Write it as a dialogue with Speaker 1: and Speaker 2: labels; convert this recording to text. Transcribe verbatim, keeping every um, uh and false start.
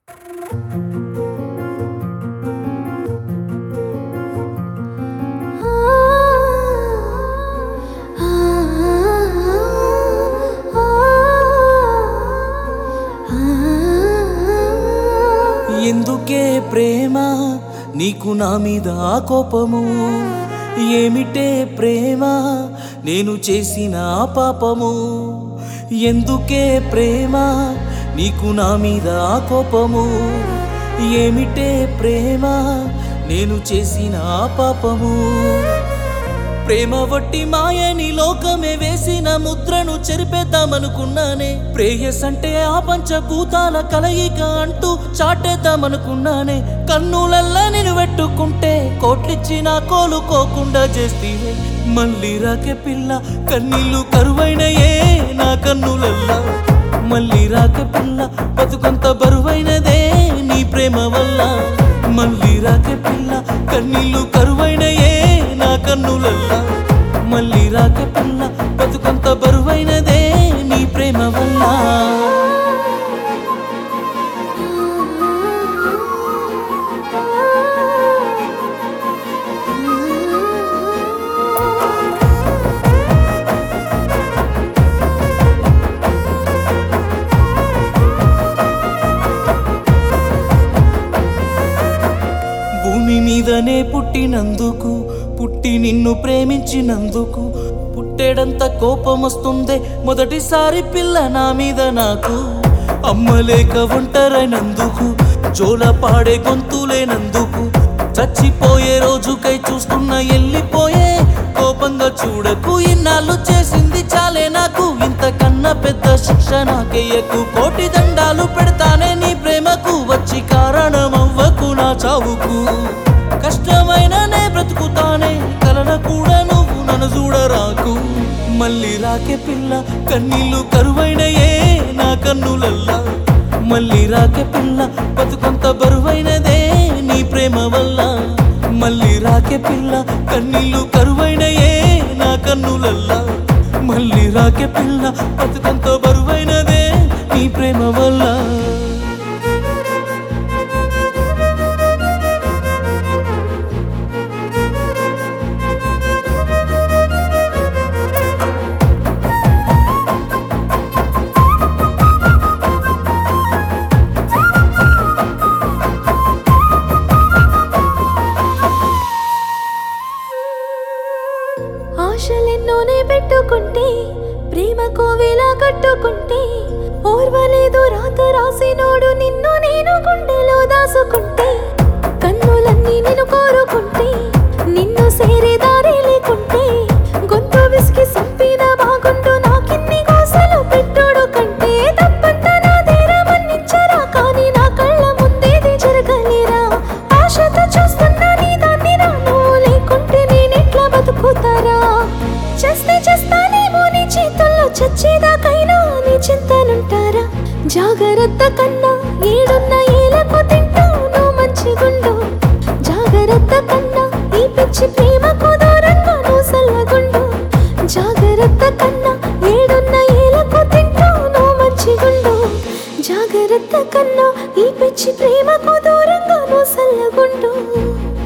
Speaker 1: ఎందుకే ప్రేమ నీకు నా మీద కోపము? ఏమిటే ప్రేమ నేను చేసిన పాపము? ఎందుకే ప్రేమ నీకు నా మీద కోపము? ఏమిటే ప్రేమ నేను చేసిన పాపము? ప్రేమ వట్టి మాయని లోకమే వేసిన ముద్రను చెరిపేద్దామనుకున్నానే. ప్రేయసంటే ఆ పంచభూతాల కలయిక అంటూ చాటేద్దామనుకున్నానే. కన్నులల్లా నేను పెట్టుకుంటే కోట్లిచ్చిన కోలుకోకుండా చేస్తీవే. మళ్ళీ రాకే పిల్ల కన్నీళ్ళు కరువైనయే నా కన్నులల్లా. మళ్ళీ రాకే పిల్ల బతుకంత బరువైనదే నీ ప్రేమ వల్ల. మళ్ళీ రాకే పిల్ల కన్నీళ్ళు కరువైనయే నా కన్నులల్లా. మళ్ళీ రాకే పిల్ల బతుకంత బరువైనదే నీ ప్రేమ వల్ల. భూమి మీదనే పుట్టినందుకు, పుట్టి నిన్ను ప్రేమించినందుకు పుట్టేడంత కోపం వస్తుందే మొదటిసారి పిల్ల నా మీద నాకు. అమ్మలేక ఒంటరైనందుకు, జోల పాడే గొంతులేనందుకు, చచ్చిపోయే రోజుకై చూస్తున్న ఎల్లిపోయే కోపంగా చూడకు. ఇన్నాళ్ళు చేసింది చాలే నాకు, ఇంతకన్నా పెద్ద శిక్ష నాకెయ్యకు. కోటి దండాలు పెడతానే నీ ప్రేమకు, వచ్చి కారణమవ్వకు నా చావుకు. కష్టమైన నే బ్రతుకుతానే, కలన కూడా నువ్వు నన్ను చూడరాకు. మళ్ళీ రాకే పిల్ల కన్నీళ్ళు కరువైనయే నా కన్నులల్లా. మళ్ళీ రాకే పిల్ల బతుకంత బరువైనదే నీ ప్రేమ వల్ల. మళ్ళీ రాకే పిల్ల కన్నీళ్ళు కరువైనయే నా కన్నులల్లా. మళ్ళీ రాకే పిల్ల బతుకంత బరువైనదే నీ ప్రేమ వల్ల.
Speaker 2: ఆశలెన్నోనే పెట్టుకుంటే, ప్రేమ కోవిలా కట్టుకుంటే, ఓర్వలేదు రాత రాసినోడు నిన్ను నేను గుండెలో దాసుకుంటే. కన్నులన్నీ నేను కోరుకుంటే, నిన్ను సేరే దారి లేకుంటే, గొంతు విసికి సంపిన బాగుండు నాకిన్ని గోసలు పెట్టుడు కంటే. తప్పంతా నాదేరా మన్నించరా, కానీ నా కళ్ళ ముందేది జరగలేరా. ఆశతో చూస్తున్నా నీ దాన్ని రాను, లేకుంటే నేనెట్లా బతుకుతారా. చేస్తే చేస్తానేమో నీ చేతుల్లో, చచ్చేదాకైనా నీ చింతనుంటారా. జాగ్రత్త కన్నా ఏడున్న ఏలకు తింటాను మంచిగుండు. జాగ్రత్త కన్నా ఈ పిచ్చి ప్రేమకు దూరంగా నువ్వు సల్లగుండు. జాగ్రత్త కన్నా ఏడున్న ఏలకు తింటాను మంచిగుండు. జాగ్రత్త కన్నా ఈ పిచ్చి ప్రేమకు దూరంగా నువ్వు సల్లగుండు.